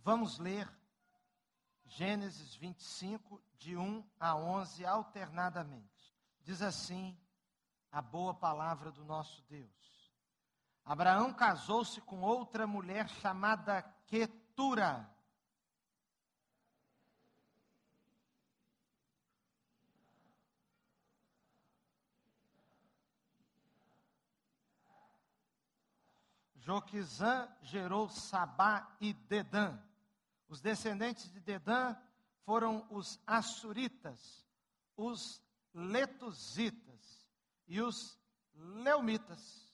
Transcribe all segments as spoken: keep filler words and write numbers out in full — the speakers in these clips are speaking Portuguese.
Vamos ler Gênesis vinte e cinco, de um a onze, alternadamente. Diz assim a boa palavra do nosso Deus. Abraão casou-se com outra mulher chamada Quetura. Joquizã gerou Sabá e Dedã. Os descendentes de Dedã foram os Assuritas, os Letuzitas e os Leumitas.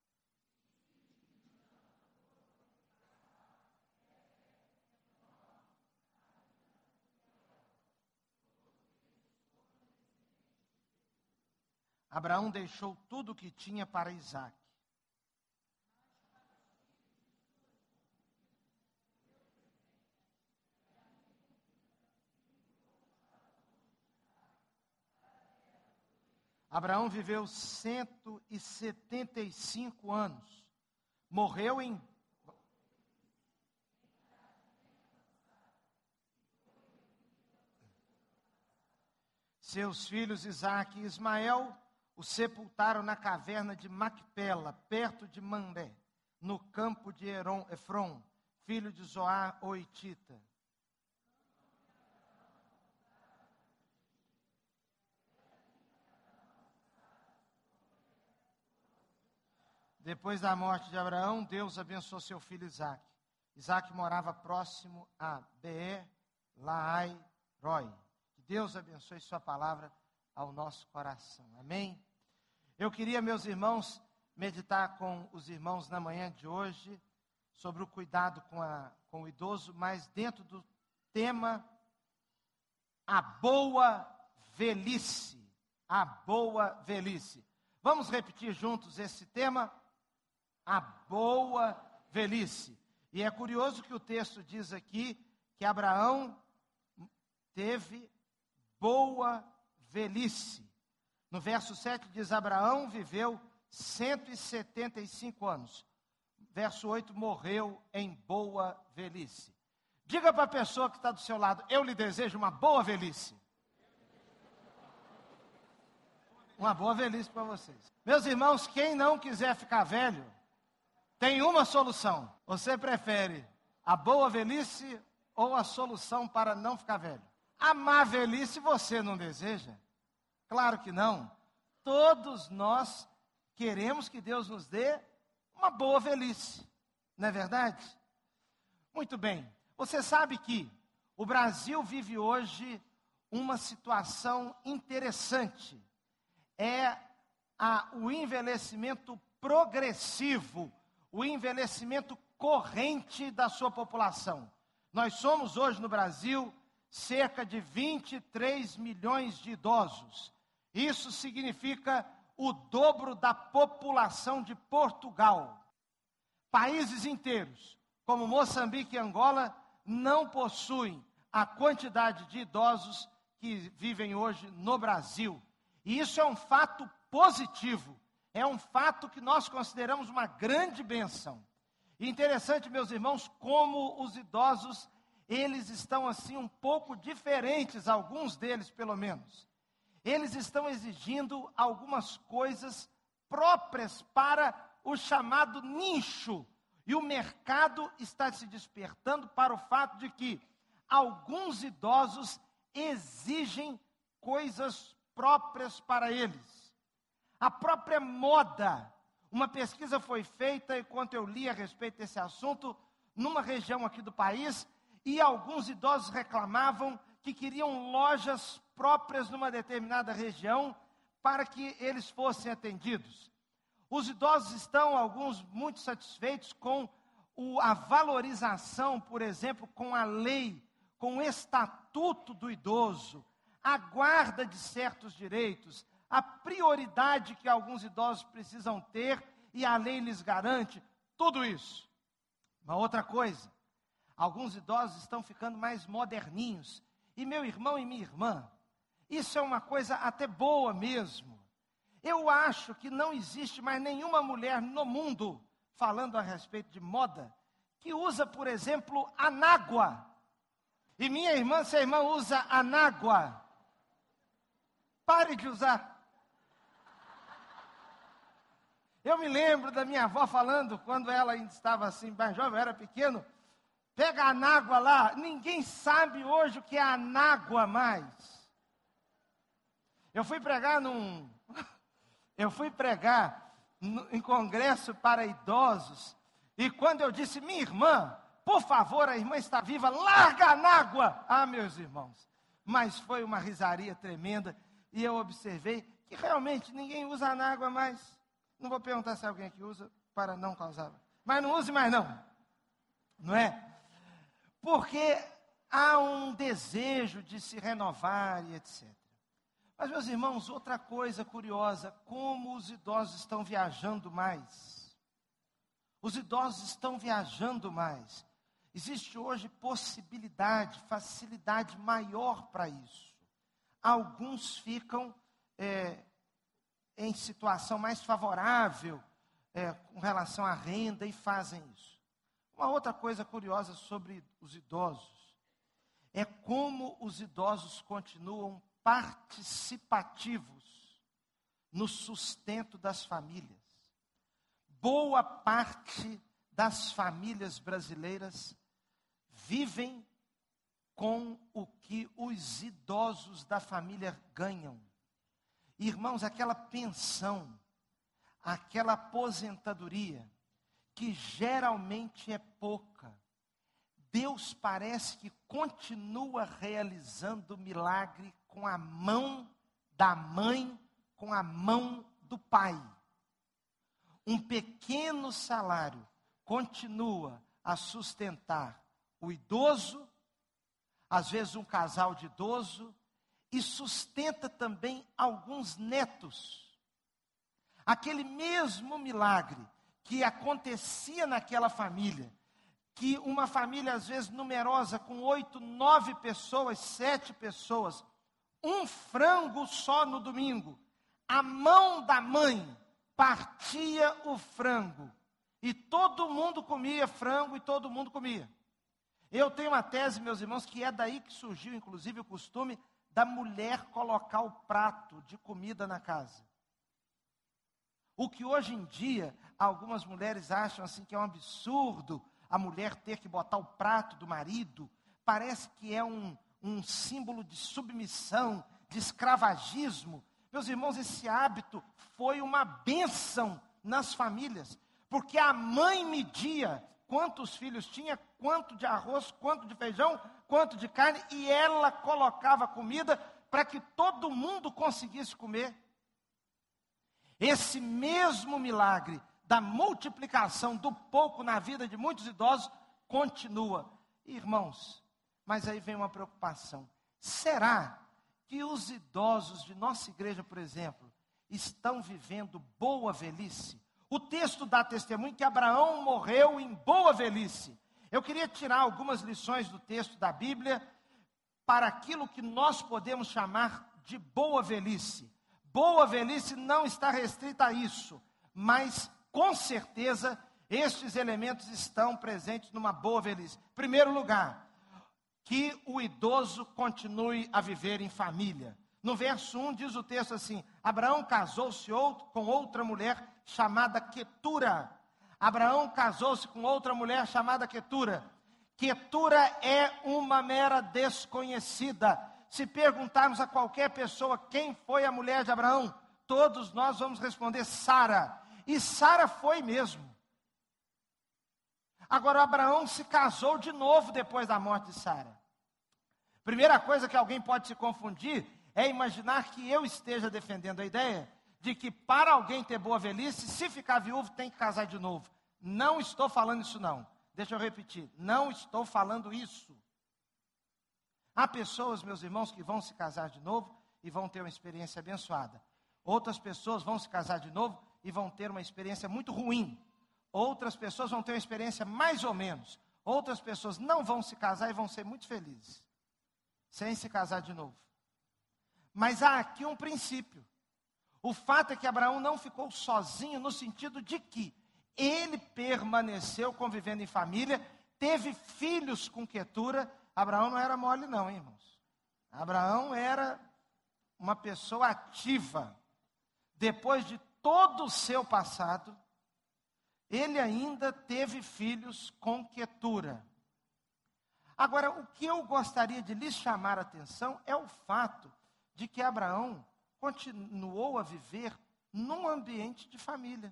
Abraão deixou tudo o que tinha para Isaque. Abraão viveu cento e setenta e cinco anos. Morreu em... Seus filhos Isaque e Ismael o sepultaram na caverna de Macpela, perto de Mamré, no campo de Heron, Efron, filho de Zoar, o Hitita. Depois da morte de Abraão, Deus abençoou seu filho Isaque. Isaque morava próximo a Beer-Lahai-Roi. Que Deus abençoe sua palavra ao nosso coração. Amém? Eu queria, meus irmãos, meditar com os irmãos na manhã de hoje sobre o cuidado com, a, com o idoso, mas dentro do tema a boa velhice. A boa velhice. Vamos repetir juntos esse tema? A boa velhice. E é curioso que o texto diz aqui que Abraão teve boa velhice. No verso sete diz, Abraão viveu cento e setenta e cinco anos. Verso oito, morreu em boa velhice. Diga para a pessoa que está do seu lado, eu lhe desejo uma boa velhice. Uma boa velhice para vocês. Meus irmãos, quem não quiser ficar velho, tem uma solução. Você prefere a boa velhice ou a solução para não ficar velho? A má velhice você não deseja? Claro que não. Todos nós queremos que Deus nos dê uma boa velhice. Não é verdade? Muito bem. Você sabe que o Brasil vive hoje uma situação interessante. É a, o envelhecimento progressivo, o envelhecimento corrente da sua população. Nós somos hoje no Brasil cerca de vinte e três milhões de idosos. Isso significa o dobro da população de Portugal. Países inteiros, como Moçambique e Angola, não possuem a quantidade de idosos que vivem hoje no Brasil. E isso é um fato positivo. É um fato que nós consideramos uma grande bênção. E interessante, meus irmãos, como os idosos, eles estão assim um pouco diferentes, alguns deles pelo menos. Eles estão exigindo algumas coisas próprias para o chamado nicho. E o mercado está se despertando para o fato de que alguns idosos exigem coisas próprias para eles. A própria moda. Uma pesquisa foi feita, enquanto eu li a respeito desse assunto, numa região aqui do país, e alguns idosos reclamavam que queriam lojas próprias numa determinada região para que eles fossem atendidos. Os idosos estão, alguns, muito satisfeitos com o, a valorização, por exemplo, com a lei, com o estatuto do idoso, a guarda de certos direitos, a prioridade que alguns idosos precisam ter e a lei lhes garante, tudo isso. Uma outra coisa, alguns idosos estão ficando mais moderninhos. E meu irmão e minha irmã, isso é uma coisa até boa mesmo. Eu acho que não existe mais nenhuma mulher no mundo, falando a respeito de moda, que usa, por exemplo, anágua. E minha irmã, se a irmã usa anágua, pare de usar. Eu me lembro da minha avó falando, quando ela ainda estava assim, mais jovem, eu era pequeno, pega a anágua lá, ninguém sabe hoje o que é anágua mais. Eu fui pregar num, eu fui pregar no, em congresso para idosos, e quando eu disse, minha irmã, por favor, a irmã está viva, larga a anágua. Ah, meus irmãos, mas foi uma risaria tremenda, e eu observei que realmente ninguém usa anágua mais. Não vou perguntar se alguém aqui usa, para não causar. Mas não use mais não. Não é? Porque há um desejo de se renovar e etcétera. Mas, meus irmãos, outra coisa curiosa, como os idosos estão viajando mais. Os idosos estão viajando mais. Existe hoje possibilidade, facilidade maior para isso. Alguns ficam... É, em situação mais favorável é, com relação à renda e fazem isso. Uma outra coisa curiosa sobre os idosos é como os idosos continuam participativos no sustento das famílias. Boa parte das famílias brasileiras vivem com o que os idosos da família ganham. Irmãos, aquela pensão, aquela aposentadoria, que geralmente é pouca, Deus parece que continua realizando milagre com a mão da mãe, com a mão do pai. Um pequeno salário continua a sustentar o idoso, às vezes um casal de idoso, e sustenta também alguns netos. Aquele mesmo milagre que acontecia naquela família, que uma família às vezes numerosa, com oito, nove pessoas, sete pessoas, um frango só no domingo, a mão da mãe partia o frango, e todo mundo comia frango e todo mundo comia. Eu tenho uma tese, meus irmãos, que é daí que surgiu inclusive o costume da mulher colocar o prato de comida na casa. O que hoje em dia, algumas mulheres acham assim que é um absurdo a mulher ter que botar o prato do marido, parece que é um, um símbolo de submissão, de escravagismo. Meus irmãos, esse hábito foi uma bênção nas famílias, porque a mãe media quantos filhos tinha, quanto de arroz, quanto de feijão, quanto de carne, e ela colocava comida para que todo mundo conseguisse comer. Esse mesmo milagre da multiplicação do pouco na vida de muitos idosos continua. Irmãos, mas aí vem uma preocupação. Será que os idosos de nossa igreja, por exemplo, estão vivendo boa velhice? O texto dá testemunho que Abraão morreu em boa velhice. Eu queria tirar algumas lições do texto da Bíblia para aquilo que nós podemos chamar de boa velhice. Boa velhice não está restrita a isso, mas com certeza estes elementos estão presentes numa boa velhice. Em primeiro lugar, que o idoso continue a viver em família. No verso um diz o texto assim: Abraão casou-se com outra mulher chamada Quetura. Abraão casou-se com outra mulher chamada Quetura. Quetura é uma mera desconhecida. Se perguntarmos a qualquer pessoa quem foi a mulher de Abraão, todos nós vamos responder Sara. E Sara foi mesmo. Agora Abraão se casou de novo depois da morte de Sara. Primeira coisa que alguém pode se confundir é imaginar que eu esteja defendendo a ideia de que para alguém ter boa velhice, se ficar viúvo tem que casar de novo. Não estou falando isso não. Deixa eu repetir, não estou falando isso. Há pessoas, meus irmãos, que vão se casar de novo e vão ter uma experiência abençoada. Outras pessoas vão se casar de novo e vão ter uma experiência muito ruim. Outras pessoas vão ter uma experiência mais ou menos. Outras pessoas não vão se casar e vão ser muito felizes, sem se casar de novo. Mas há aqui um princípio. O fato é que Abraão não ficou sozinho no sentido de que ele permaneceu convivendo em família teve filhos com Quetura. Abraão não era mole não, hein, irmãos? Abraão era uma pessoa ativa. Depois de todo o seu passado, ele ainda teve filhos com Quetura. Agora, o que eu gostaria de lhes chamar a atenção é o fato de que Abraão continuou a viver num ambiente de família.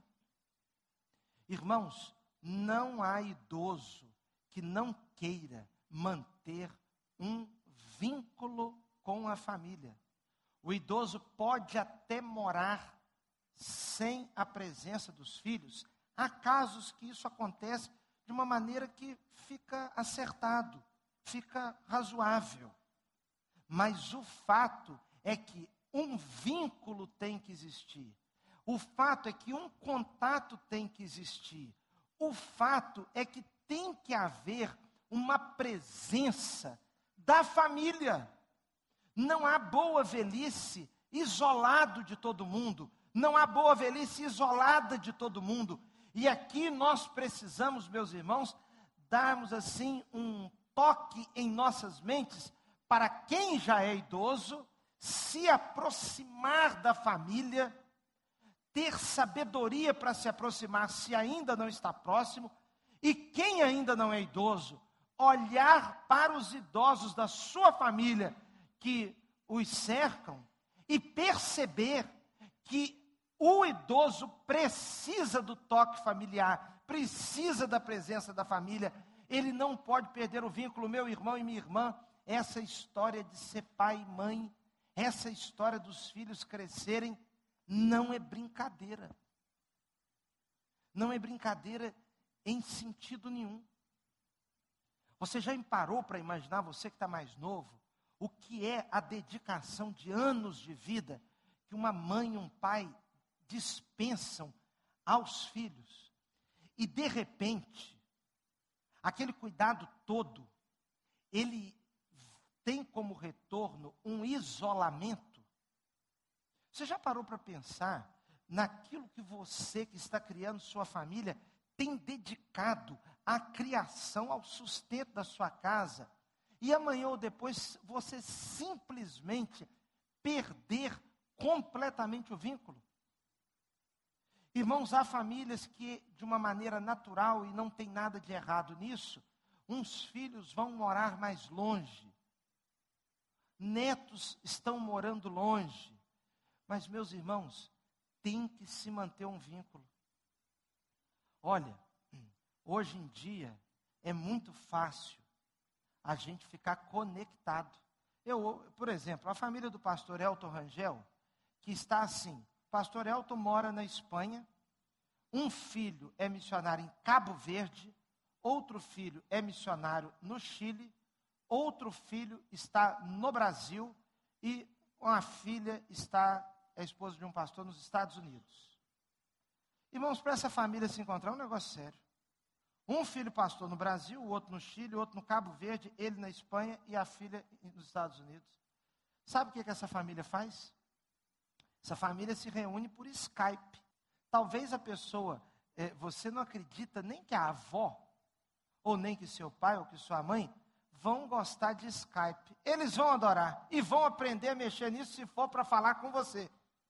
Irmãos, não há idoso que não queira manter um vínculo com a família. O idoso pode até morar sem a presença dos filhos. Há casos que isso acontece de uma maneira que fica acertado, fica razoável. Mas o fato é que um vínculo tem que existir. O fato é que um contato tem que existir. O fato é que tem que haver uma presença da família. Não há boa velhice isolado de todo mundo. Não há boa velhice isolada de todo mundo. E aqui nós precisamos, meus irmãos, darmos assim um toque em nossas mentes para quem já é idoso, se aproximar da família, ter sabedoria para se aproximar se ainda não está próximo, e quem ainda não é idoso, olhar para os idosos da sua família que os cercam e perceber que o idoso precisa do toque familiar, precisa da presença da família. Ele não pode perder o vínculo. Meu irmão e minha irmã, essa história de ser pai e mãe, essa história dos filhos crescerem, não é brincadeira. Não é brincadeira em sentido nenhum. Você já parou para imaginar, você que está mais novo, o que é a dedicação de anos de vida que uma mãe e um pai dispensam aos filhos? E de repente, aquele cuidado todo, ele tem como retorno um isolamento. Você já parou para pensar naquilo que você que está criando sua família tem dedicado à criação, ao sustento da sua casa, e amanhã ou depois você simplesmente perder completamente o vínculo? Irmãos, há famílias que, de uma maneira natural, e não tem nada de errado nisso, uns filhos vão morar mais longe, netos estão morando longe, mas, meus irmãos, tem que se manter um vínculo. Olha, hoje em dia é muito fácil a gente ficar conectado. Eu, por exemplo, a família do pastor Elton Rangel, que está assim: o pastor Elton mora na Espanha, um filho é missionário em Cabo Verde, outro filho é missionário no Chile, outro filho está no Brasil e uma filha está, é a esposa de um pastor nos Estados Unidos. Irmãos, para essa família se encontrar é um negócio sério. Um filho pastor no Brasil, o outro no Chile, o outro no Cabo Verde, ele na Espanha e a filha nos Estados Unidos. Sabe o que, que essa família faz? Essa família se reúne por Skype. Talvez a pessoa, eh, você não acredita nem que a avó, ou nem que seu pai, ou que sua mãe, vão gostar de Skype. Eles vão adorar e vão aprender a mexer nisso se for para falar com você.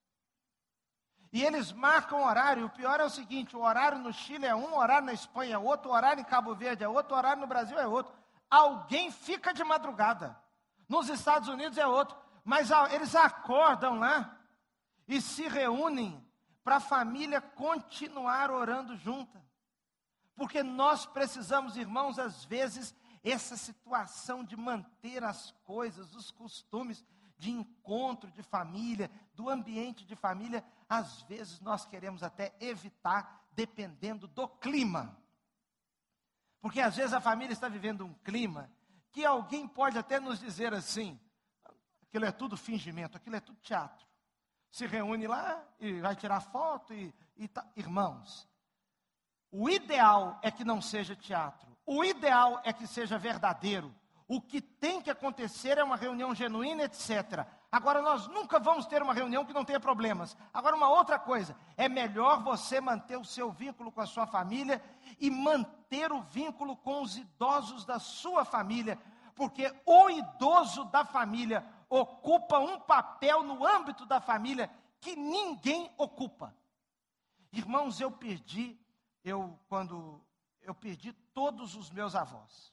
E eles marcam o horário. O pior é o seguinte: o horário no Chile é um, o horário na Espanha é outro, o horário em Cabo Verde é outro, o horário no Brasil é outro. Alguém fica de madrugada. Nos Estados Unidos é outro. Mas eles acordam lá e se reúnem para a família continuar orando junta. Porque nós precisamos, irmãos, às vezes, essa situação de manter as coisas, os costumes de encontro de família, do ambiente de família, às vezes nós queremos até evitar, dependendo do clima. Porque às vezes a família está vivendo um clima que alguém pode até nos dizer assim: aquilo é tudo fingimento, aquilo é tudo teatro. Se reúne lá e vai tirar foto e, e tá. Irmãos, o ideal é que não seja teatro. O ideal é que seja verdadeiro. O que tem que acontecer é uma reunião genuína, etcétera. Agora, nós nunca vamos ter uma reunião que não tenha problemas. Agora, uma outra coisa, é melhor você manter o seu vínculo com a sua família e manter o vínculo com os idosos da sua família, porque o idoso da família ocupa um papel no âmbito da família que ninguém ocupa. Irmãos, eu perdi, eu quando eu perdi todos os meus avós.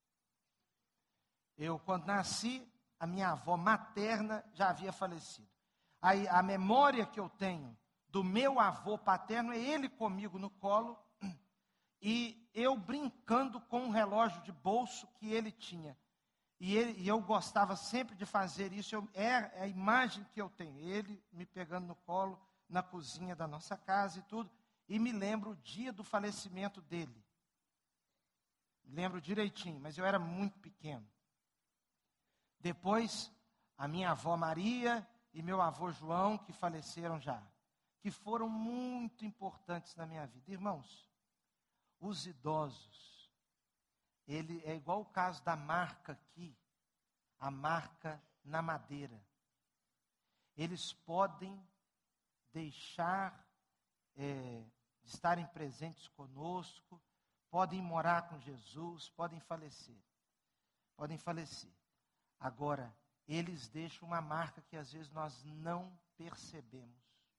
Eu, quando nasci, a minha avó materna já havia falecido. Aí, a memória que eu tenho do meu avô paterno é ele comigo no colo e eu brincando com um relógio de bolso que ele tinha. E, ele, e eu gostava sempre de fazer isso, eu, é a imagem que eu tenho, ele me pegando no colo, na cozinha da nossa casa e tudo, e me lembro o dia do falecimento dele. Me lembro direitinho, mas eu era muito pequeno. Depois, a minha avó Maria e meu avô João, que faleceram já, que foram muito importantes na minha vida. Irmãos, os idosos, ele é igual o caso da marca aqui, a marca na madeira. Eles podem deixar é, de estarem presentes conosco, podem morar com Jesus, podem falecer, podem falecer. Agora, eles deixam uma marca que às vezes nós não percebemos.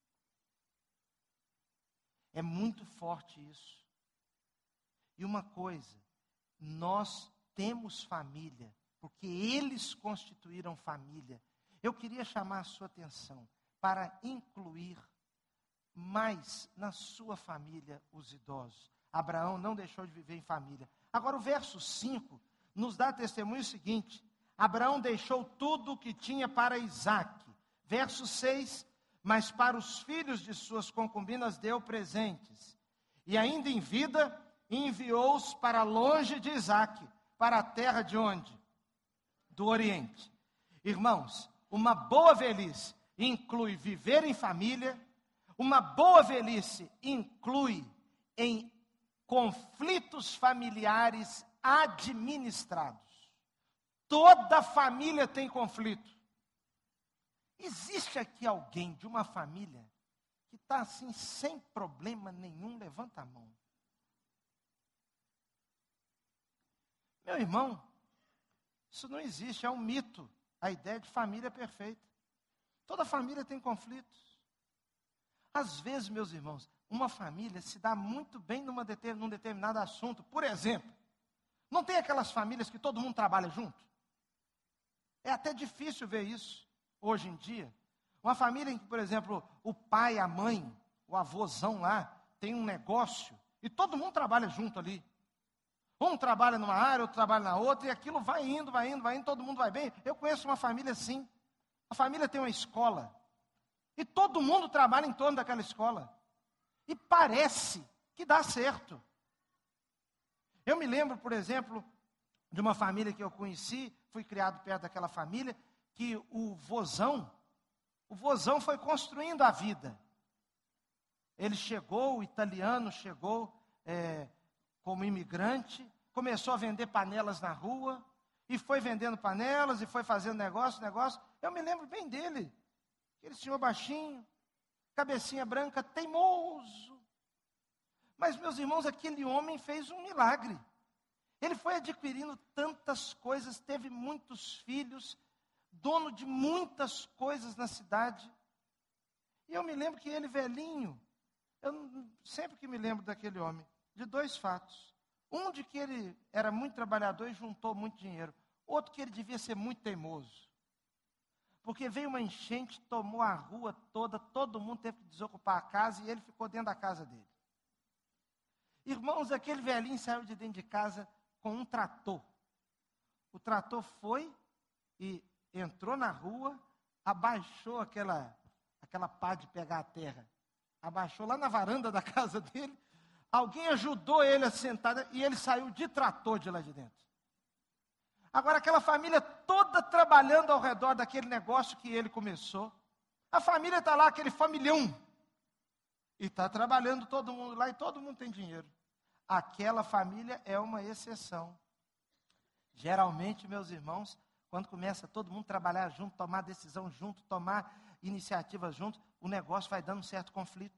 É muito forte isso. E uma coisa, nós temos família, porque eles constituíram família. Eu queria chamar a sua atenção para incluir mais na sua família os idosos. Abraão não deixou de viver em família. Agora o verso cinco nos dá testemunho seguinte: Abraão deixou tudo o que tinha para Isaque. Verso seis, mas para os filhos de suas concubinas deu presentes. E ainda em vida, enviou-os para longe de Isaque, para a terra de onde? Do Oriente. Irmãos, uma boa velhice inclui viver em família, uma boa velhice inclui em conflitos familiares administrados. Toda família tem conflito. Existe aqui alguém de uma família que está assim, sem problema nenhum? Levanta a mão. Meu irmão, isso não existe, é um mito. A ideia de família perfeita. Toda família tem conflitos. Às vezes, meus irmãos, uma família se dá muito bem numa deter, num determinado assunto. Por exemplo, não tem aquelas famílias que todo mundo trabalha junto? É até difícil ver isso hoje em dia. Uma família em que, por exemplo, o pai, a mãe, o avôzão lá, tem um negócio e todo mundo trabalha junto ali. Um trabalha numa área, outro trabalha na outra, e aquilo vai indo, vai indo, vai indo, todo mundo vai bem. Eu conheço uma família assim. A família tem uma escola. E todo mundo trabalha em torno daquela escola. E parece que dá certo. Eu me lembro, por exemplo, de uma família que eu conheci, fui criado perto daquela família, que o vozão, o vozão foi construindo a vida. Ele chegou, o italiano chegou é, como imigrante, começou a vender panelas na rua, e foi vendendo panelas, e foi fazendo negócio, negócio. Eu me lembro bem dele. Aquele senhor baixinho, cabecinha branca, teimoso. Mas, meus irmãos, aquele homem fez um milagre. Ele foi adquirindo tantas coisas, teve muitos filhos, dono de muitas coisas na cidade. E eu me lembro que ele, velhinho, eu sempre que me lembro daquele homem, de dois fatos. Um de que ele era muito trabalhador e juntou muito dinheiro. Outro que ele devia ser muito teimoso. Porque veio uma enchente, tomou a rua toda, todo mundo teve que desocupar a casa e ele ficou dentro da casa dele. Irmãos, aquele velhinho saiu de dentro de casa com um trator. O trator foi e entrou na rua, abaixou aquela, aquela pá de pegar a terra. Abaixou lá na varanda da casa dele. Alguém ajudou ele a sentar e ele saiu de trator de lá de dentro. Agora, aquela família toda trabalhando ao redor daquele negócio que ele começou. A família está lá, aquele familhão. E está trabalhando todo mundo lá e todo mundo tem dinheiro. Aquela família é uma exceção. Geralmente, meus irmãos, Quando começa todo mundo trabalhar junto, tomar decisão junto, tomar iniciativa junto, o negócio vai dando um certo conflito.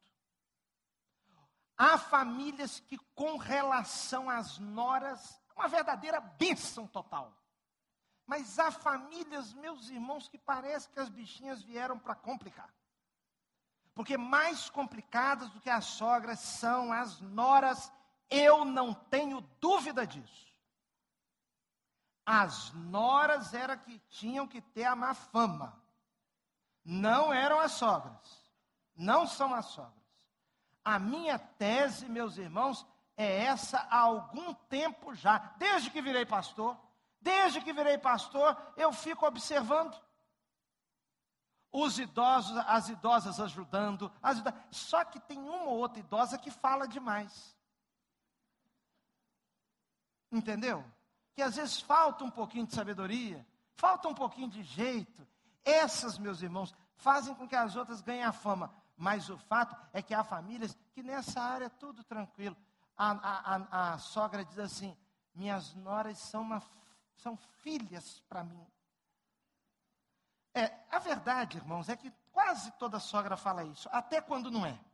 Há famílias que, com relação às noras, uma verdadeira bênção total. Mas há famílias, meus irmãos, que parece que as bichinhas vieram para complicar. Porque mais complicadas do que as sogras são as noras, eu não tenho dúvida disso. As noras eram que tinham que ter a má fama. Não eram as sogras. Não são as sogras. A minha tese, meus irmãos, é essa há algum tempo já. Desde que virei pastor, desde que virei pastor, eu fico observando. Os idosos, as idosas ajudando. As idosas, só que tem uma ou outra idosa que fala demais. Entendeu? Que às vezes falta um pouquinho de sabedoria, falta um pouquinho de jeito. Essas, meus irmãos, fazem com que as outras ganhem a fama. Mas o fato é que há famílias que nessa área é tudo tranquilo. A, a, a, a sogra diz assim, minhas noras são, uma, são filhas para mim. É, a verdade, irmãos, é que quase toda sogra fala isso, até quando não é.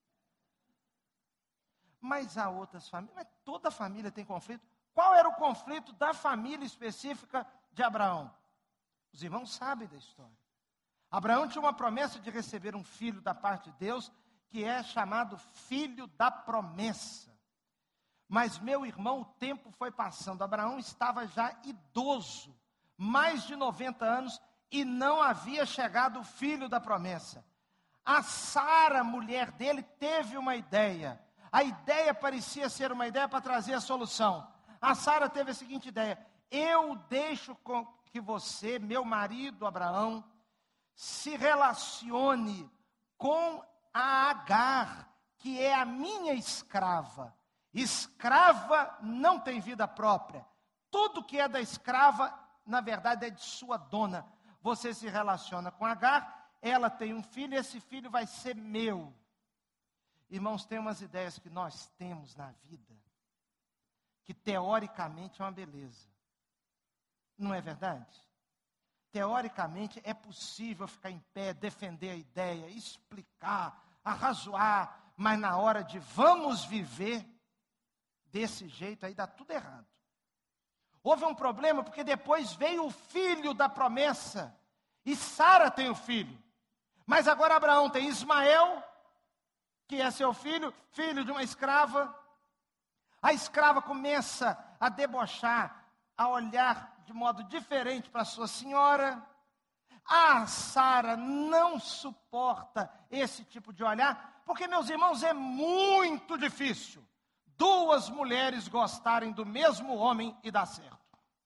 Mas há outras famílias, mas toda família tem conflito. Qual era o conflito da família específica de Abraão? Os irmãos sabem da história. Abraão tinha uma promessa de receber um filho da parte de Deus, que é chamado filho da promessa. Mas, meu irmão, o tempo foi passando. Abraão estava já idoso, mais de noventa anos, e não havia chegado o filho da promessa. A Sara, mulher dele, teve uma ideia. A ideia parecia ser uma ideia para trazer a solução. A Sara teve a seguinte ideia: eu deixo com que você, meu marido Abraão, se relacione com a Agar, que é a minha escrava. Escrava não tem vida própria. Tudo que é da escrava, na verdade, é de sua dona. Você se relaciona com Agar, ela tem um filho, esse filho vai ser meu. Irmãos, tem umas ideias que nós temos na vida, que teoricamente é uma beleza. Não é verdade? Teoricamente é possível ficar em pé, defender a ideia, explicar, arrazoar, mas na hora de vamos viver desse jeito, aí dá tudo errado. Houve um problema porque depois veio o filho da promessa, e Sara tem o filho. Mas agora Abraão tem Ismael, que é seu filho, filho de uma escrava. A escrava começa a debochar, a olhar de modo diferente para sua senhora. A Sara não suporta esse tipo de olhar, porque, meus irmãos, é muito difícil duas mulheres gostarem do mesmo homem e dar certo.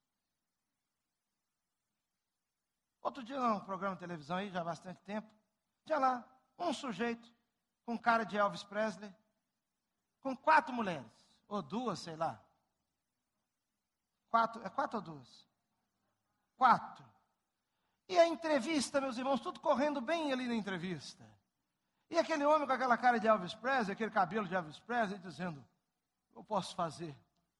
Outro dia, num programa de televisão aí, já há bastante tempo, tinha lá um sujeito com cara de Elvis Presley, com quatro mulheres, ou duas, sei lá. Quatro, é quatro ou duas? Quatro. E a entrevista, meus irmãos, tudo correndo bem ali na entrevista. E aquele homem com aquela cara de Elvis Presley, aquele cabelo de Elvis Presley, dizendo, eu posso fazer.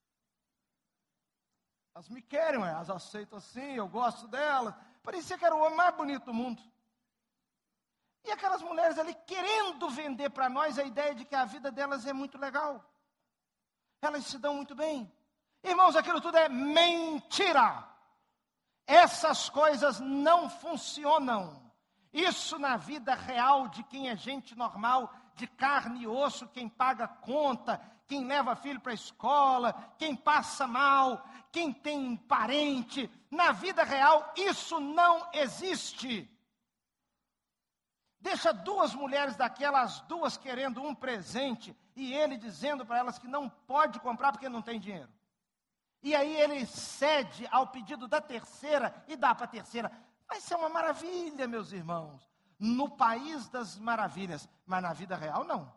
Elas me querem, elas aceitam assim, eu gosto delas. Parecia que era o homem mais bonito do mundo. E aquelas mulheres ali querendo vender para nós a ideia de que a vida delas é muito legal. Elas se dão muito bem. Irmãos, aquilo tudo é mentira. Essas coisas não funcionam. Isso na vida real de quem é gente normal, de carne e osso, quem paga conta, quem leva filho para a escola, quem passa mal, quem tem parente. Na vida real, isso não existe. Deixa duas mulheres daquelas, duas querendo um presente, e ele dizendo para elas que não pode comprar porque não tem dinheiro. E aí ele cede ao pedido da terceira e dá para a terceira. Vai ser uma maravilha, meus irmãos. No país das maravilhas, mas na vida real não.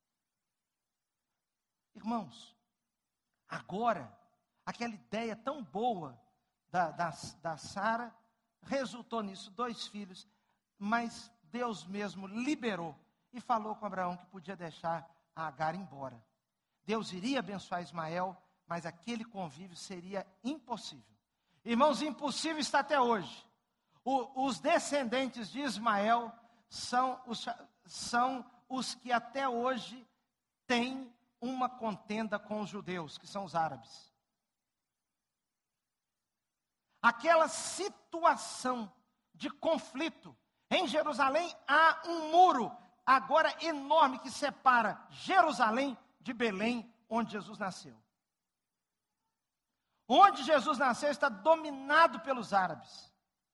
Irmãos, agora, aquela ideia tão boa da, da, da Sara, resultou nisso, dois filhos, mas Deus mesmo liberou e falou com Abraão que podia deixar a Agar embora. Deus iria abençoar Ismael, mas aquele convívio seria impossível. Irmãos, impossível está até hoje. O, os descendentes de Ismael são os, são os que até hoje têm uma contenda com os judeus, que são os árabes. Aquela situação de conflito. Em Jerusalém há um muro agora enorme que separa Jerusalém de Belém, onde Jesus nasceu. Onde Jesus nasceu está dominado pelos árabes.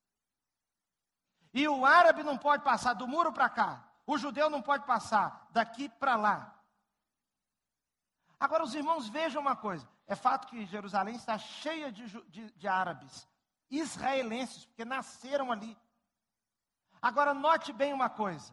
E o árabe não pode passar do muro para cá. O judeu não pode passar daqui para lá. Agora os irmãos vejam uma coisa. É fato que Jerusalém está cheia de, de, de árabes israelenses, porque nasceram ali. Agora note bem uma coisa.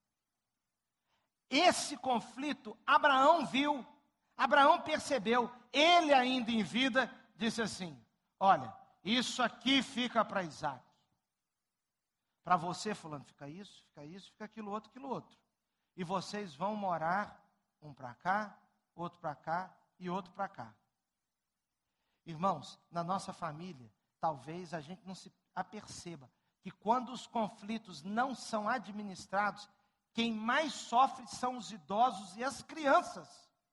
Esse conflito, Abraão viu, Abraão percebeu, ele ainda em vida, disse assim: olha, isso aqui fica para Isaac. Para você, fulano, fica isso, fica isso, fica aquilo outro, aquilo outro. E vocês vão morar um para cá, outro para cá e outro para cá. Irmãos, na nossa família, talvez a gente não se aperceba que quando os conflitos não são administrados, quem mais sofre são os idosos e as crianças.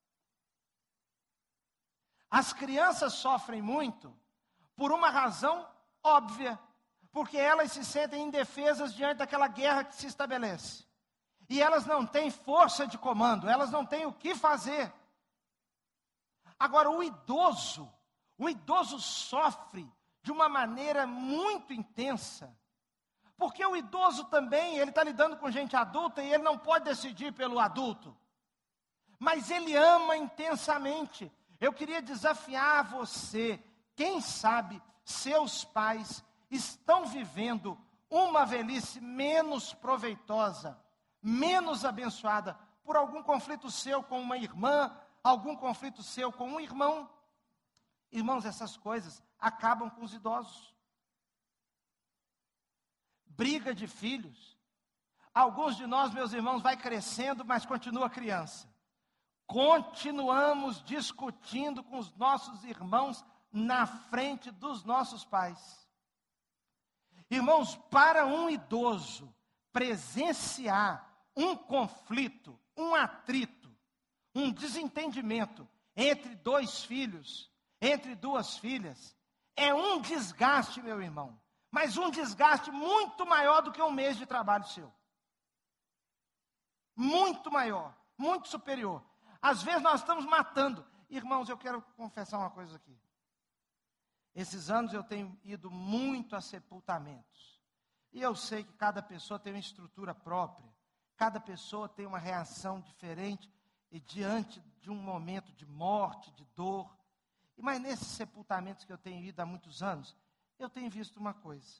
As crianças sofrem muito por uma razão óbvia, porque elas se sentem indefesas diante daquela guerra que se estabelece. E elas não têm força de comando, elas não têm o que fazer. Agora, o idoso, o idoso sofre de uma maneira muito intensa, porque o idoso também, ele está lidando com gente adulta e ele não pode decidir pelo adulto. Mas ele ama intensamente. Eu queria desafiar você, quem sabe seus pais estão vivendo uma velhice menos proveitosa, menos abençoada, por algum conflito seu com uma irmã, algum conflito seu com um irmão. Irmãos, essas coisas acabam com os idosos. Briga de filhos. Alguns de nós, meus irmãos, vai crescendo, mas continua criança. Continuamos discutindo com os nossos irmãos na frente dos nossos pais. Irmãos, para um idoso presenciar um conflito, um atrito, um desentendimento entre dois filhos, entre duas filhas, é um desgaste, meu irmão, mas um desgaste muito maior do que um mês de trabalho seu. Muito maior, muito superior. Às vezes nós estamos matando. Irmãos, eu quero confessar uma coisa aqui. Esses anos eu tenho ido muito a sepultamentos. E eu sei que cada pessoa tem uma estrutura própria. Cada pessoa tem uma reação diferente e diante de um momento de morte, de dor. Mas nesses sepultamentos que eu tenho ido há muitos anos, eu tenho visto uma coisa.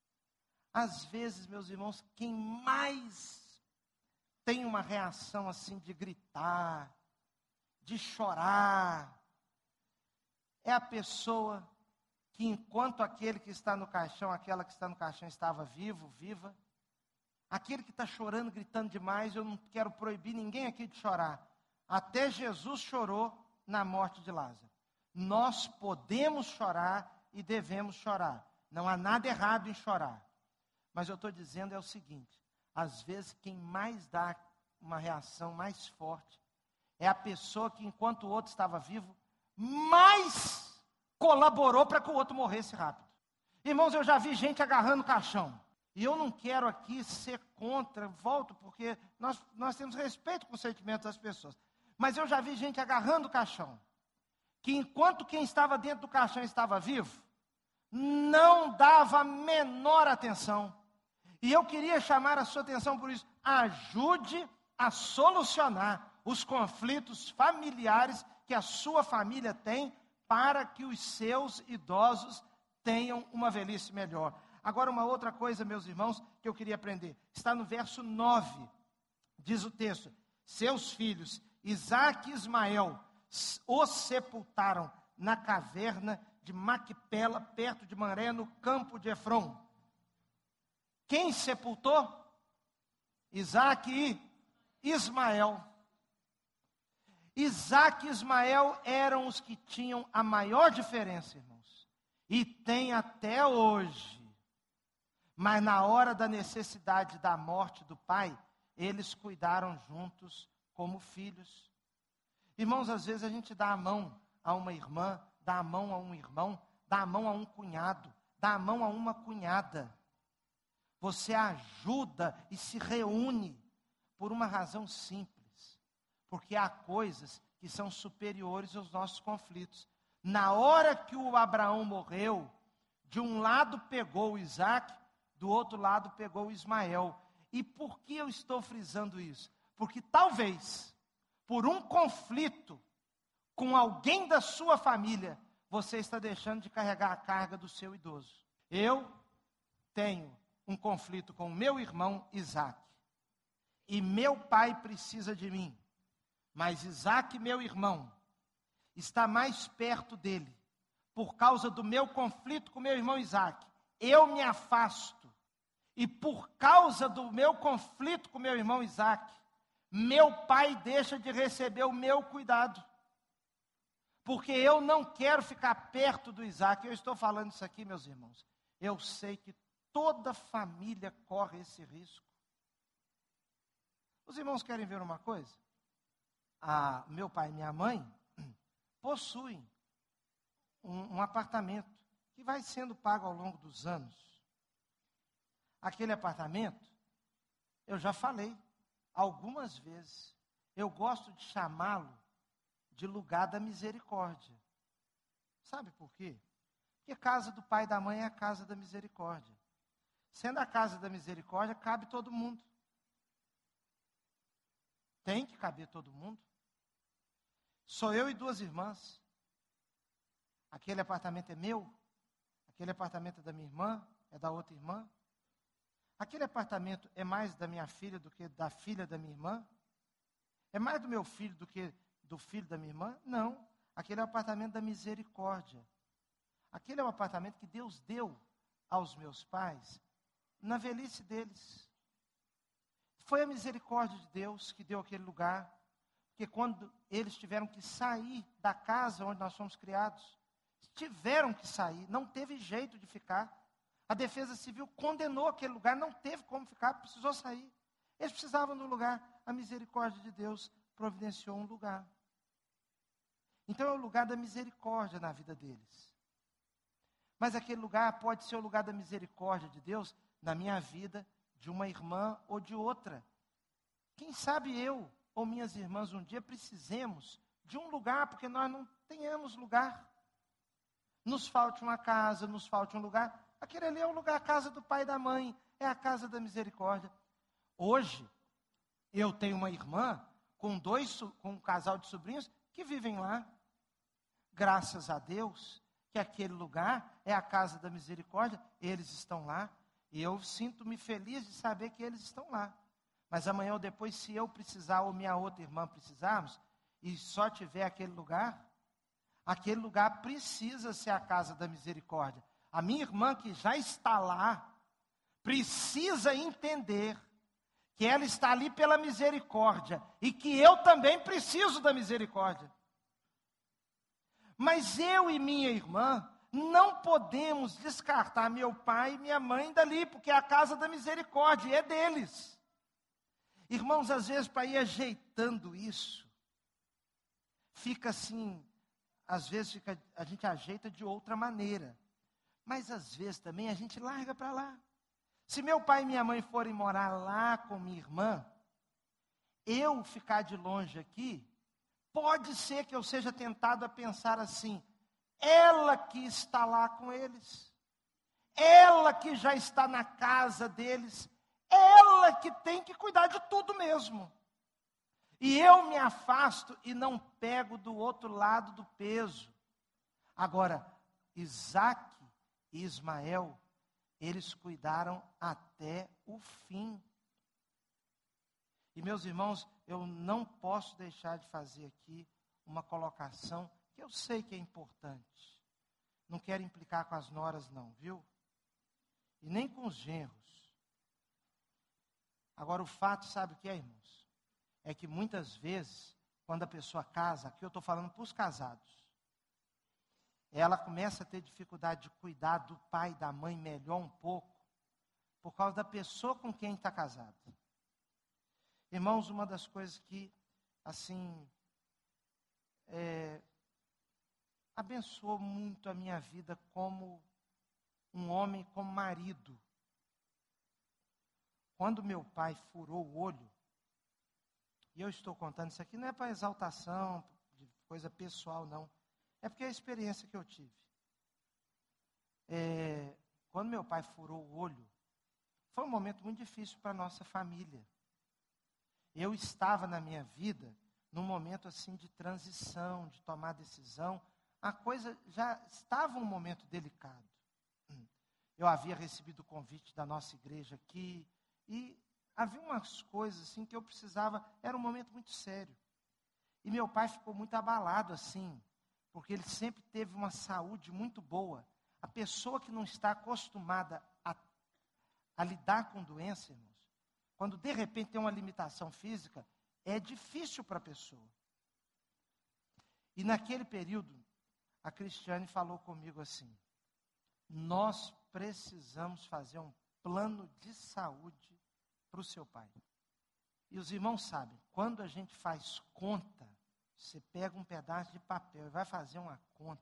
Às vezes, meus irmãos, quem mais tem uma reação assim de gritar, de chorar, é a pessoa que enquanto aquele que está no caixão, aquela que está no caixão estava vivo, viva, aquele que está chorando, gritando demais, eu não quero proibir ninguém aqui de chorar. Até Jesus chorou na morte de Lázaro. Nós podemos chorar e devemos chorar. Não há nada errado em chorar. Mas eu estou dizendo é o seguinte, às vezes quem mais dá uma reação mais forte é a pessoa que enquanto o outro estava vivo, mais colaborou para que o outro morresse rápido. Irmãos, eu já vi gente agarrando o caixão. E eu não quero aqui ser contra, volto, porque nós, nós temos respeito com os sentimentos das pessoas. Mas eu já vi gente agarrando o caixão, que enquanto quem estava dentro do caixão estava vivo, não dava a menor atenção. E eu queria chamar a sua atenção por isso. Ajude a solucionar os conflitos familiares que a sua família tem, para que os seus idosos tenham uma velhice melhor. Agora, uma outra coisa, meus irmãos, que eu queria aprender. Está no verso nove, diz o texto: seus filhos, Isaque e Ismael, os sepultaram na caverna de Maquipela, perto de Manré, no campo de Efron. Quem sepultou? Isaque e Ismael. Isaque e Ismael eram os que tinham a maior diferença, irmãos. E tem até hoje. Mas na hora da necessidade da morte do pai, eles cuidaram juntos como filhos. Irmãos, às vezes a gente dá a mão a uma irmã, dá a mão a um irmão, dá a mão a um cunhado, dá a mão a uma cunhada. Você ajuda e se reúne por uma razão simples. Porque há coisas que são superiores aos nossos conflitos. Na hora que o Abraão morreu, de um lado pegou o Isaac, do outro lado pegou o Ismael. E por que eu estou frisando isso? Porque talvez, por um conflito com alguém da sua família, você está deixando de carregar a carga do seu idoso. Eu tenho um conflito com o meu irmão Isaac. E meu pai precisa de mim. Mas Isaac, meu irmão, está mais perto dele, por causa do meu conflito com meu irmão Isaac. Eu me afasto, e por causa do meu conflito com meu irmão Isaac, meu pai deixa de receber o meu cuidado, porque eu não quero ficar perto do Isaac. Eu estou falando isso aqui, meus irmãos, eu sei que toda família corre esse risco. Os irmãos querem ver uma coisa? Ah, meu pai e minha mãe possuem um, um apartamento que vai sendo pago ao longo dos anos. Aquele apartamento, eu já falei algumas vezes, eu gosto de chamá-lo de lugar da misericórdia. Sabe por quê? Porque a casa do pai e da mãe é a casa da misericórdia. Sendo a casa da misericórdia, cabe todo mundo. Tem que caber todo mundo. Sou eu e duas irmãs. Aquele apartamento é meu, aquele apartamento é da minha irmã, é da outra irmã. Aquele apartamento é mais da minha filha do que da filha da minha irmã? É mais do meu filho do que do filho da minha irmã? Não. Aquele é o apartamento da misericórdia. Aquele é o apartamento que Deus deu aos meus pais na velhice deles. Foi a misericórdia de Deus que deu aquele lugar, porque quando eles tiveram que sair da casa onde nós fomos criados, tiveram que sair, não teve jeito de ficar. A Defesa Civil condenou aquele lugar, não teve como ficar, precisou sair. Eles precisavam do lugar, a misericórdia de Deus providenciou um lugar. Então é o lugar da misericórdia na vida deles. Mas aquele lugar pode ser o lugar da misericórdia de Deus na minha vida, de uma irmã ou de outra. Quem sabe eu ou minhas irmãs um dia precisemos de um lugar, porque nós não tenhamos lugar. Nos falte uma casa, nos falte um lugar. Aquele ali é o lugar, a casa do pai e da mãe, é a casa da misericórdia. Hoje, eu tenho uma irmã com, dois, com um casal de sobrinhos que vivem lá. Graças a Deus que aquele lugar é a casa da misericórdia, eles estão lá. E eu sinto-me feliz de saber que eles estão lá. Mas amanhã ou depois, se eu precisar ou minha outra irmã precisarmos, e só tiver aquele lugar, aquele lugar precisa ser a casa da misericórdia. A minha irmã que já está lá, precisa entender que ela está ali pela misericórdia, e que eu também preciso da misericórdia. Mas eu e minha irmã não podemos descartar meu pai e minha mãe dali, porque é a casa da misericórdia, e é deles. Irmãos, às vezes para ir ajeitando isso, fica assim, às vezes fica, a gente ajeita de outra maneira, mas às vezes também a gente larga para lá. Se meu pai e minha mãe forem morar lá com minha irmã, eu ficar de longe aqui, pode ser que eu seja tentado a pensar assim: ela que está lá com eles, ela que já está na casa deles, ela que tem que cuidar de tudo mesmo. E eu me afasto e não pego do outro lado do peso. Agora, Isaac e Ismael, eles cuidaram até o fim. E meus irmãos, eu não posso deixar de fazer aqui uma colocação que eu sei que é importante. Não quero implicar com as noras não, viu? E nem com os genros. Agora o fato, sabe o que é, irmãos? É que muitas vezes, quando a pessoa casa, aqui eu estou falando para os casados, ela começa a ter dificuldade de cuidar do pai e da mãe melhor um pouco, por causa da pessoa com quem está casado. Irmãos, uma das coisas que, assim, é, abençoou muito a minha vida como um homem, como marido. Quando meu pai furou o olho, e eu estou contando isso aqui, não é para exaltação, de coisa pessoal, não. É porque é a experiência que eu tive. É, quando meu pai furou o olho, foi um momento muito difícil para a nossa família. Eu estava na minha vida num momento assim de transição, de tomar decisão. A coisa já estava um momento delicado. Eu havia recebido o convite da nossa igreja aqui e havia umas coisas assim que eu precisava, era um momento muito sério. E meu pai ficou muito abalado assim, porque ele sempre teve uma saúde muito boa. A pessoa que não está acostumada a, a lidar com doença, irmãos, quando de repente tem uma limitação física, é difícil para a pessoa. E naquele período, a Cristiane falou comigo assim: nós precisamos fazer um plano de saúde para o seu pai. E os irmãos sabem, quando a gente faz conta, você pega um pedaço de papel e vai fazer uma conta.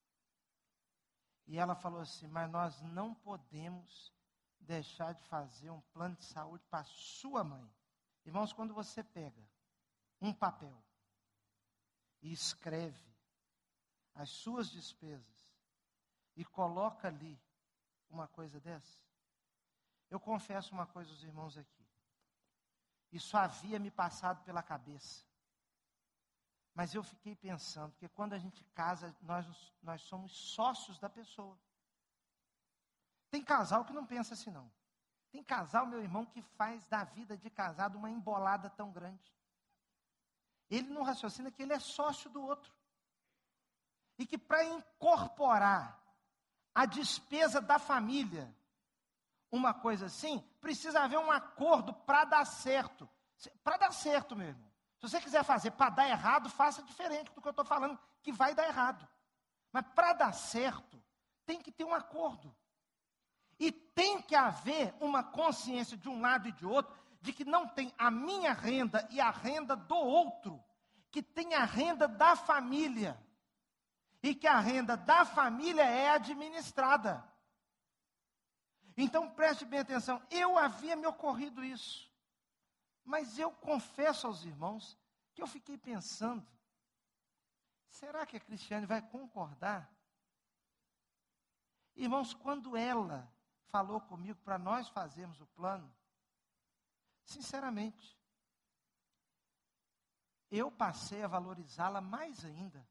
E ela falou assim: mas nós não podemos deixar de fazer um plano de saúde para sua mãe. Irmãos, quando você pega um papel e escreve as suas despesas e coloca ali uma coisa dessa, eu confesso uma coisa aos irmãos aqui. Isso havia me passado pela cabeça. Mas eu fiquei pensando, porque quando a gente casa, nós, nós somos sócios da pessoa. Tem casal que não pensa assim, não. Tem casal, meu irmão, que faz da vida de casado uma embolada tão grande. Ele não raciocina que ele é sócio do outro. E que para incorporar a despesa da família, uma coisa assim, precisa haver um acordo para dar certo. Para dar certo, meu irmão. Se você quiser fazer para dar errado, faça diferente do que eu estou falando, que vai dar errado. Mas para dar certo, tem que ter um acordo. E tem que haver uma consciência de um lado e de outro, de que não tem a minha renda e a renda do outro, que tem a renda da família. E que a renda da família é administrada. Então preste bem atenção, eu havia me ocorrido isso. Mas eu confesso aos irmãos que eu fiquei pensando, será que a Cristiane vai concordar? Irmãos, quando ela falou comigo para nós fazermos o plano, sinceramente, eu passei a valorizá-la mais ainda.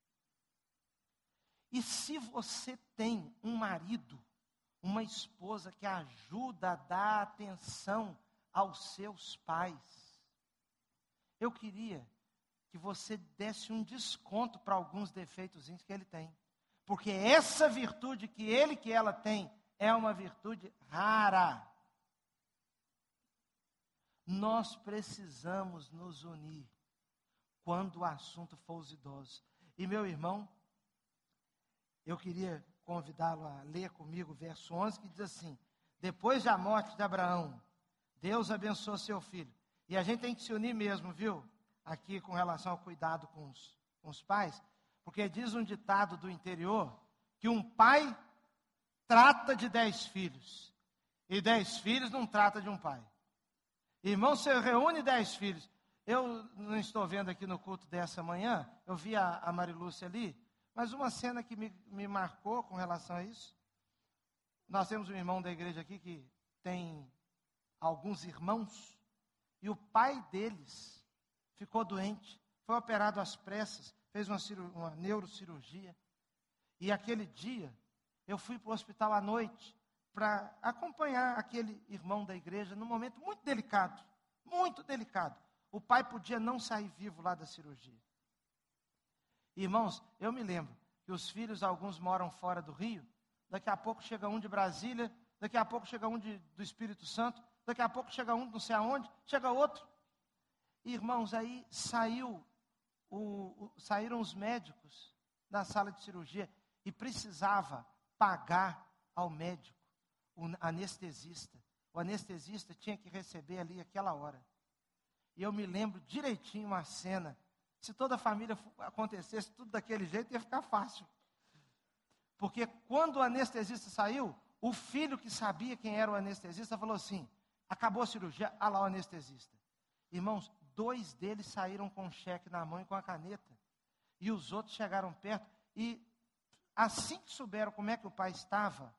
E se você tem um marido, uma esposa que ajuda a dar atenção aos seus pais, eu queria que você desse um desconto para alguns defeitos que ele tem. Porque essa virtude que ele que ela tem é uma virtude rara. Nós precisamos nos unir quando o assunto for os idosos. E meu irmão, eu queria convidá-lo a ler comigo o verso onze, que diz assim: depois da morte de Abraão, Deus abençoou seu filho. E a gente tem que se unir mesmo, viu? Aqui com relação ao cuidado com os, com os pais. Porque diz um ditado do interior, que um pai trata de dez filhos. E dez filhos não trata de um pai. Irmão, você reúne dez filhos. Eu não estou vendo aqui no culto dessa manhã, eu vi a, a Marilúcia ali, mas uma cena que me, me marcou com relação a isso. Nós temos um irmão da igreja aqui que tem alguns irmãos, e o pai deles ficou doente, foi operado às pressas, fez uma, cirurgia, uma neurocirurgia, e aquele dia, eu fui para o hospital à noite, para acompanhar aquele irmão da igreja, num momento muito delicado, muito delicado. O pai podia não sair vivo lá da cirurgia. Irmãos, eu me lembro que os filhos, alguns moram fora do Rio, daqui a pouco chega um de Brasília, daqui a pouco chega um de, do Espírito Santo, daqui a pouco chega um não sei aonde, chega outro. Irmãos, aí saiu o, o, saíram os médicos da sala de cirurgia, e precisava pagar ao médico, o anestesista. O anestesista tinha que receber ali aquela hora. E eu me lembro direitinho uma cena. Se toda a família acontecesse tudo daquele jeito, ia ficar fácil. Porque quando o anestesista saiu, o filho que sabia quem era o anestesista falou assim, acabou a cirurgia, ah lá o anestesista. Irmãos, dois deles saíram com um cheque na mão e com a caneta. E os outros chegaram perto e assim que souberam como é que o pai estava,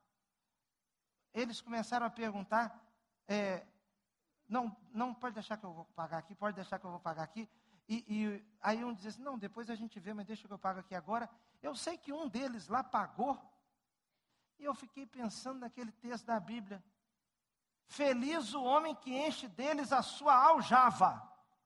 eles começaram a perguntar, é, não, não, pode deixar que eu vou pagar aqui, pode deixar que eu vou pagar aqui. E, e aí um dizia assim, não, depois a gente vê, mas deixa que eu pago aqui agora. Eu sei que um deles lá pagou, e eu fiquei pensando naquele texto da Bíblia. Feliz o homem que enche deles a sua aljava.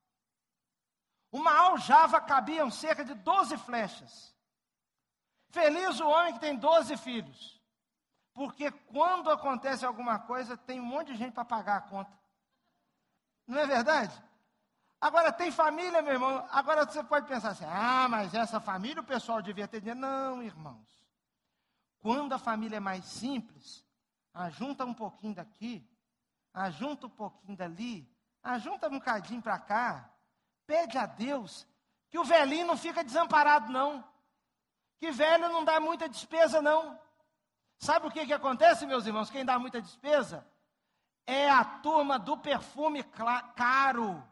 Uma aljava cabiam cerca de doze flechas. Feliz o homem que tem doze filhos. Porque quando acontece alguma coisa, tem um monte de gente para pagar a conta. Não é verdade? Agora tem família, meu irmão, agora você pode pensar assim, ah, mas essa família o pessoal devia ter dinheiro. Não, irmãos. Quando a família é mais simples, ajunta um pouquinho daqui, ajunta um pouquinho dali, ajunta um bocadinho para cá, pede a Deus que o velhinho não fica desamparado não, que velho não dá muita despesa não. Sabe o que, que acontece, meus irmãos? Quem dá muita despesa é a turma do perfume caro,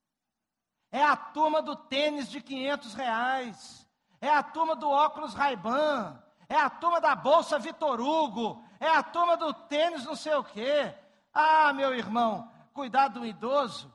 é a turma do tênis de quinhentos reais, é a turma do óculos Ray-Ban, é a turma da bolsa Vitor Hugo, é a turma do tênis não sei o quê. Ah, meu irmão, cuidar de um idoso,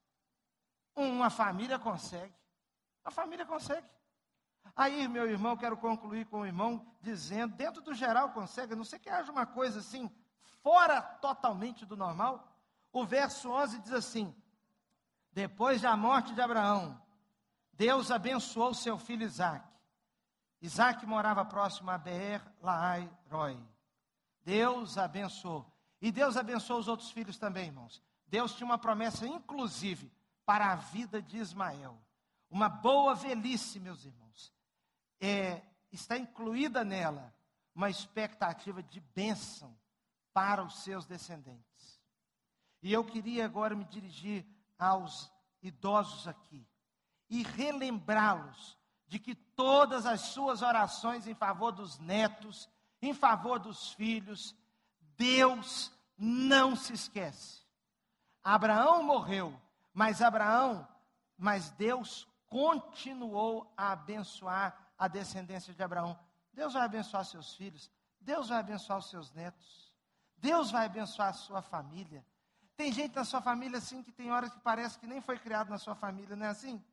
uma família consegue, a família consegue. Aí, meu irmão, quero concluir com o irmão dizendo, dentro do geral consegue, a não sei que haja uma coisa assim, fora totalmente do normal. O verso onze diz assim, depois da morte de Abraão, Deus abençoou seu filho Isaque. Isaque morava próximo a Beer-Lahai-Roi. Deus abençoou. E Deus abençoou os outros filhos também, irmãos. Deus tinha uma promessa, inclusive, para a vida de Ismael. Uma boa velhice, meus irmãos. É, está incluída nela uma expectativa de bênção para os seus descendentes. E eu queria agora me dirigir aos idosos aqui e relembrá-los de que todas as suas orações em favor dos netos, em favor dos filhos, Deus não se esquece. Abraão morreu, mas Abraão, mas Deus continuou a abençoar a descendência de Abraão. Deus vai abençoar seus filhos, Deus vai abençoar os seus netos, Deus vai abençoar a sua família. Tem gente na sua família assim que tem horas que parece que nem foi criado na sua família, não é assim?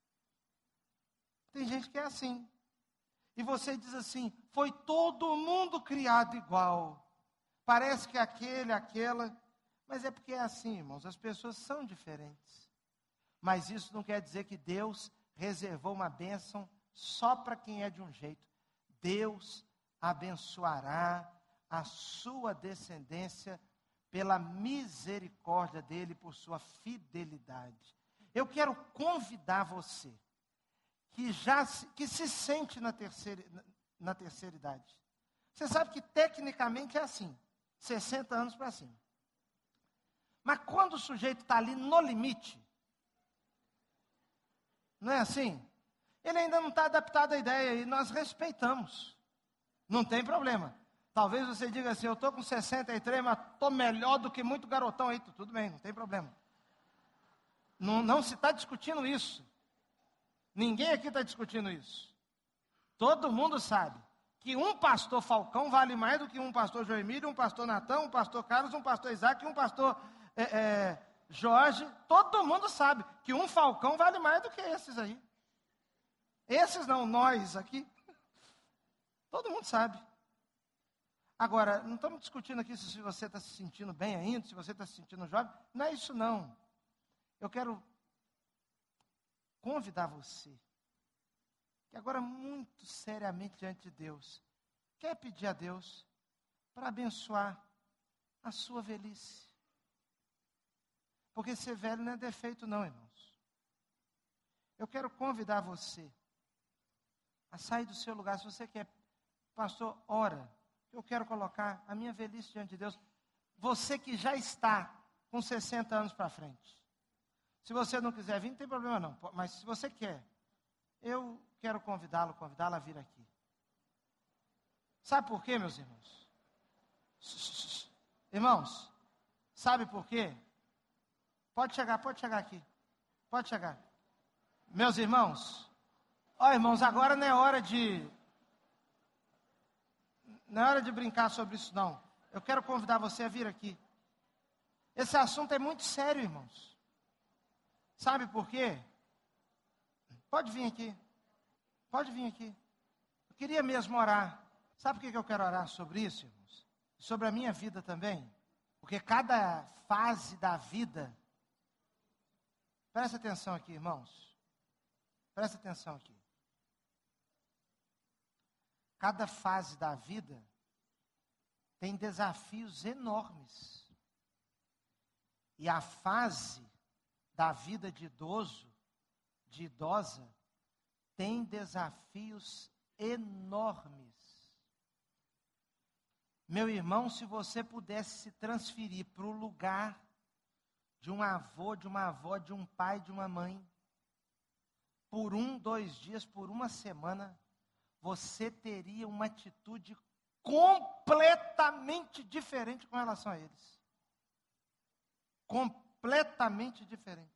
Tem gente que é assim. E você diz assim, foi todo mundo criado igual. Parece que aquele, aquela, mas é porque é assim, irmãos, as pessoas são diferentes. Mas isso não quer dizer que Deus reservou uma bênção só para quem é de um jeito. Deus abençoará a sua descendência pela misericórdia dele, por sua fidelidade. Eu quero convidar você, que já se, que se sente na terceira, na, na terceira idade. Você sabe que tecnicamente é assim, sessenta anos para cima. Mas quando o sujeito está ali no limite, não é assim? Ele ainda não está adaptado à ideia e nós respeitamos. Não tem problema. Talvez você diga assim, eu estou com sessenta e três, mas estou melhor do que muito garotão aí. Tudo bem, não tem problema. Não, não se está discutindo isso. Ninguém aqui está discutindo isso. Todo mundo sabe que um pastor Falcão vale mais do que um pastor Joemílio, um pastor Natão, um pastor Carlos, um pastor Isaac, um pastor é, é, Jorge. Todo mundo sabe que um Falcão vale mais do que esses aí. Esses não, nós aqui. Todo mundo sabe. Agora, não estamos discutindo aqui se você está se sentindo bem ainda, se você está se sentindo jovem. Não é isso não. Eu quero convidar você, que agora muito seriamente diante de Deus, quer pedir a Deus para abençoar a sua velhice. Porque ser velho não é defeito não, irmãos. Eu quero convidar você a sair do seu lugar, se você quer pastor, ora, eu quero colocar a minha velhice diante de Deus. Você que já está com sessenta anos para frente. Se você não quiser vir, não tem problema não. Mas se você quer, eu quero convidá-lo, convidá-la a vir aqui. Sabe por quê, meus irmãos? Irmãos, sabe por quê? Pode chegar, pode chegar aqui. Pode chegar. Meus irmãos, ó irmãos, agora não é hora de... Não é hora de brincar sobre isso não. Eu quero convidar você a vir aqui. Esse assunto é muito sério, irmãos. Sabe por quê? Pode vir aqui. Pode vir aqui. Eu queria mesmo orar. Sabe por que eu quero orar sobre isso, irmãos? Sobre a minha vida também. Porque cada fase da vida... Presta atenção aqui, irmãos. Presta atenção aqui. Cada fase da vida tem desafios enormes. E a fase da vida de idoso, de idosa, tem desafios enormes. Meu irmão, se você pudesse se transferir para o lugar de um avô, de uma avó, de um pai, de uma mãe, por um, dois dias, por uma semana, você teria uma atitude completamente diferente com relação a eles. Completamente diferente.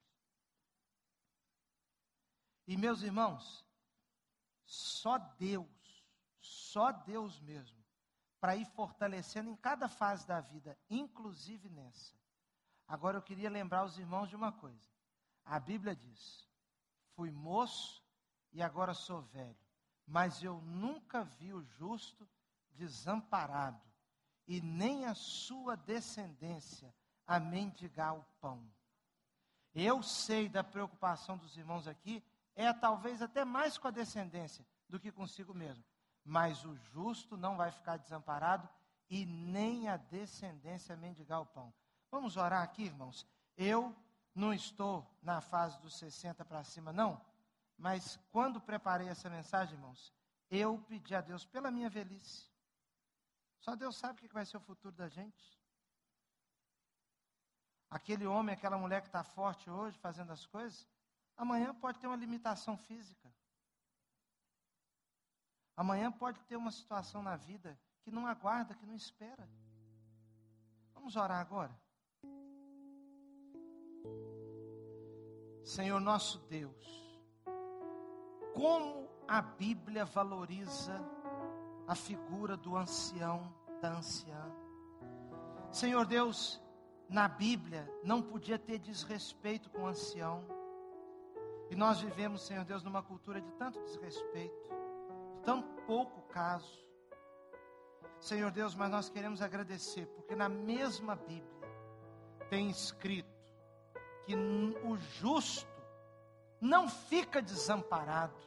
E meus irmãos, só Deus, só Deus mesmo, para ir fortalecendo em cada fase da vida, inclusive nessa. Agora eu queria lembrar os irmãos de uma coisa. A Bíblia diz, fui moço e agora sou velho, mas eu nunca vi o justo desamparado, e nem a sua descendência a mendigar o pão. Eu sei da preocupação dos irmãos aqui, é talvez até mais com a descendência do que consigo mesmo. Mas o justo não vai ficar desamparado e nem a descendência mendigar o pão. Vamos orar aqui, irmãos. Eu não estou na fase dos sessenta para cima, não. Mas quando preparei essa mensagem, irmãos, eu pedi a Deus pela minha velhice. Só Deus sabe o que vai ser o futuro da gente. Aquele homem, aquela mulher que está forte hoje, fazendo as coisas, amanhã pode ter uma limitação física. Amanhã pode ter uma situação na vida que não aguarda, que não espera. Vamos orar agora? Senhor nosso Deus, como a Bíblia valoriza a figura do ancião, da anciã. Senhor Deus, na Bíblia não podia ter desrespeito com o ancião. E nós vivemos, Senhor Deus, numa cultura de tanto desrespeito, de tão pouco caso. Senhor Deus, mas nós queremos agradecer, porque na mesma Bíblia tem escrito que o justo não fica desamparado,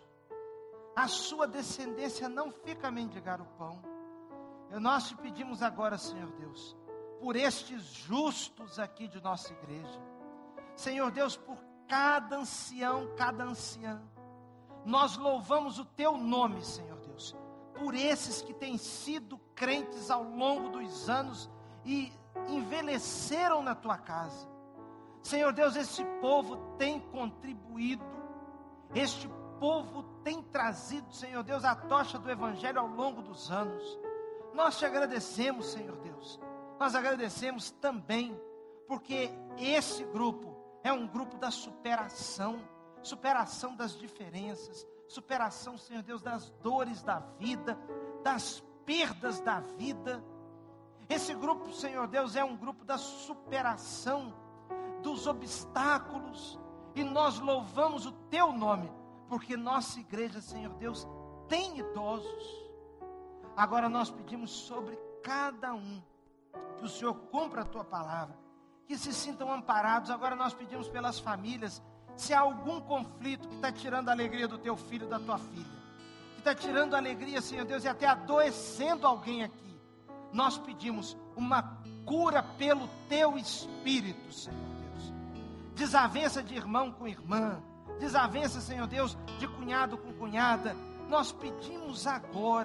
a sua descendência não fica a mendigar o pão. E nós te pedimos agora, Senhor Deus, por estes justos aqui de nossa igreja, Senhor Deus, por cada ancião, cada anciã, nós louvamos o teu nome, Senhor Deus, por esses que têm sido crentes ao longo dos anos e envelheceram na tua casa. Senhor Deus, este povo tem contribuído, este povo tem trazido, Senhor Deus, a tocha do Evangelho ao longo dos anos. Nós te agradecemos, Senhor Deus. Nós agradecemos também, porque esse grupo é um grupo da superação, superação das diferenças, superação, Senhor Deus, das dores da vida, das perdas da vida. Esse grupo, Senhor Deus, é um grupo da superação dos obstáculos, e nós louvamos o teu nome, porque nossa igreja, Senhor Deus, tem idosos. Agora nós pedimos sobre cada um, que o Senhor cumpra a tua palavra, que se sintam amparados. Agora nós pedimos pelas famílias, se há algum conflito que está tirando a alegria do teu filho, da tua filha, que está tirando a alegria, Senhor Deus, e até adoecendo alguém aqui, nós pedimos uma cura pelo teu Espírito, Senhor Deus. Desavença de irmão com irmã, desavença, Senhor Deus, de cunhado com cunhada, nós pedimos agora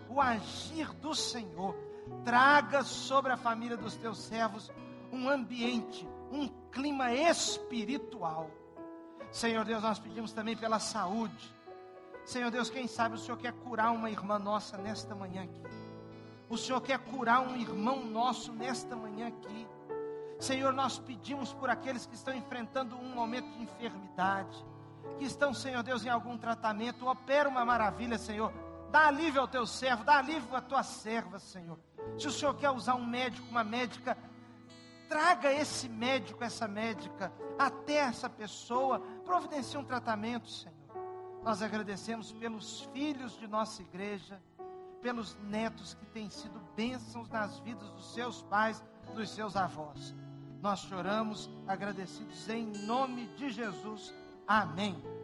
o agir do Senhor. Traga sobre a família dos teus servos um ambiente, um clima espiritual. Senhor Deus, nós pedimos também pela saúde. Senhor Deus, quem sabe o Senhor quer curar uma irmã nossa nesta manhã aqui. O Senhor quer curar um irmão nosso nesta manhã aqui. Senhor, nós pedimos por aqueles que estão enfrentando um momento de enfermidade, que estão, Senhor Deus, em algum tratamento. Opera uma maravilha, Senhor. Dá alívio ao teu servo, dá alívio à tua serva, Senhor. Se o Senhor quer usar um médico, uma médica, traga esse médico, essa médica, até essa pessoa, providencie um tratamento, Senhor. Nós agradecemos pelos filhos de nossa igreja, pelos netos que têm sido bênçãos nas vidas dos seus pais, dos seus avós. Nós choramos agradecidos em nome de Jesus. Amém.